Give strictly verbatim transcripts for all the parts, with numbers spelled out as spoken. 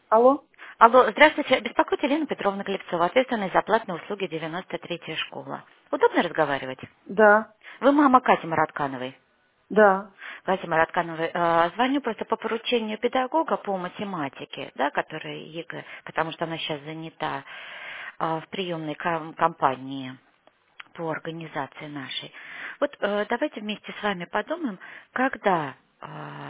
Алло? Алло, здравствуйте. Беспокойте Елена Петровна Клепцова, ответственная за платные услуги девяносто третья школа. Удобно разговаривать? Да, Вы мама Кати Мараткановой. да. Кати Мараткановой. э, Звоню просто по поручению педагога по математике, да, которая ЕГЭ, потому что она сейчас занята э, в приемной ком- компании по организации нашей. Вот э, давайте вместе с вами подумаем, когда э,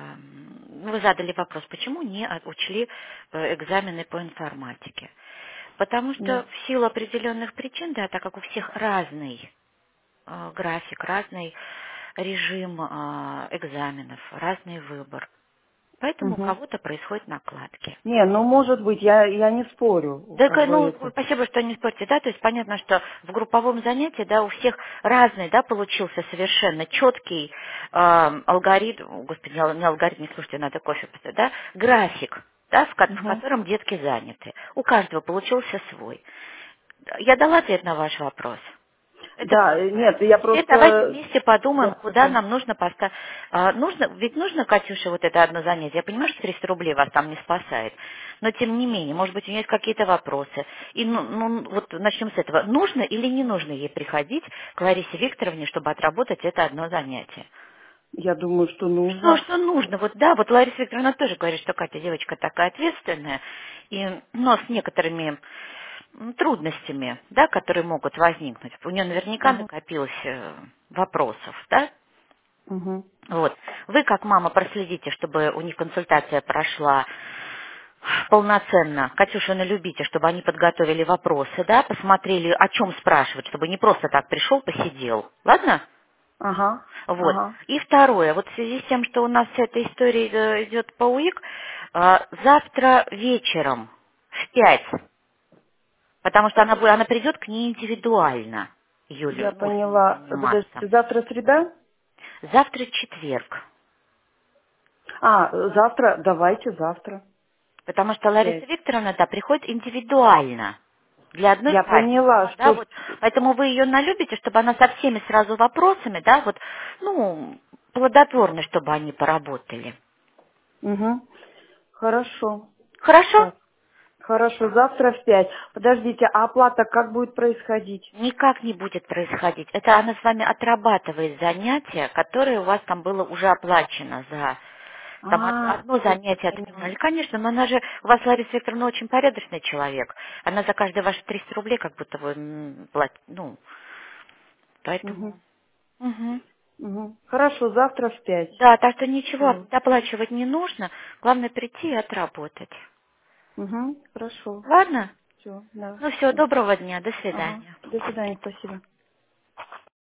вы задали вопрос, почему не от- учли э, экзамены по информатике. Потому что Да. в силу определенных причин, да, так как у всех разный э, график, разный режим э, экзаменов, разный выбор. Поэтому у Угу. кого-то происходят накладки. Не, ну может быть, я, я не спорю, Да, как к- бы ну, это. спасибо, что не спорите, да, то есть понятно, что в групповом занятии, да, у всех разный, да, получился совершенно четкий э, алгоритм, о, господи, не, ал- не алгоритм, не слушайте, надо кофе поставить, да, график, да, в, ко- в Угу. котором детки заняты. У каждого получился свой. Я дала ответ на ваш вопрос. Это Да, э, первое. нет, я Теперь давайте просто... вместе подумаем, Да, куда да. нам нужно поставить. Нужно, ведь нужно, Катюша, вот это одно занятие. Я понимаю, что триста рублей вас там не спасает. Но тем не менее, может быть, у нее есть какие-то вопросы. И ну, ну, вот начнем с этого. Нужно или не нужно ей приходить к Ларисе Викторовне, чтобы отработать это одно занятие? Я думаю, что Что, нужно. что нужно? Вот да, вот Лариса Викторовна тоже говорит, что Катя девочка такая ответственная, и, но с некоторыми м, трудностями, да, которые могут возникнуть. У нее наверняка Угу. накопилось э, вопросов, да? Угу. Вот. Вы, как мама, проследите, чтобы у них консультация прошла полноценно. Катюша, налюбите, чтобы они подготовили вопросы, да, посмотрели, о чем спрашивать, чтобы не просто так пришел, посидел. Ладно? Ага, Вот. ага. И второе, вот в связи с тем, что у нас вся эта история э, идет по УИК, э, завтра вечером в пять, потому что она, будет- она придет к ней индивидуально, Я Юлю, будет с ней поняла. заниматься. Подождите, завтра среда? Завтра четверг, А, завтра, давайте завтра. потому что В Лариса пять. Викторовна, да, приходит индивидуально для одной Я поняла, классницы, да, что... вот, поэтому вы ее налюбите, чтобы она со всеми сразу вопросами, да, вот, ну, плодотворно, чтобы они поработали. Угу. Хорошо. Хорошо? Так. Хорошо, завтра в пять. Подождите, а оплата как будет происходить? Никак не будет происходить. Это она с вами отрабатывает занятие, которое у вас там было уже оплачено за там од- А, одно всё, я занятие поняла. отменили. Конечно, но она же, у вас, Лариса Викторовна, очень порядочный человек. Она за каждые ваши триста рублей как будто бы м, платит. Ну, Угу, поэтому... Мгм. угу. Хорошо, завтра в пять. Да, так что ничего Все. доплачивать не нужно. Главное прийти и отработать. Угу, хорошо. Ладно? Все, да. Ну все, Всё. доброго дня, до Ага. свидания. До свидания, спасибо.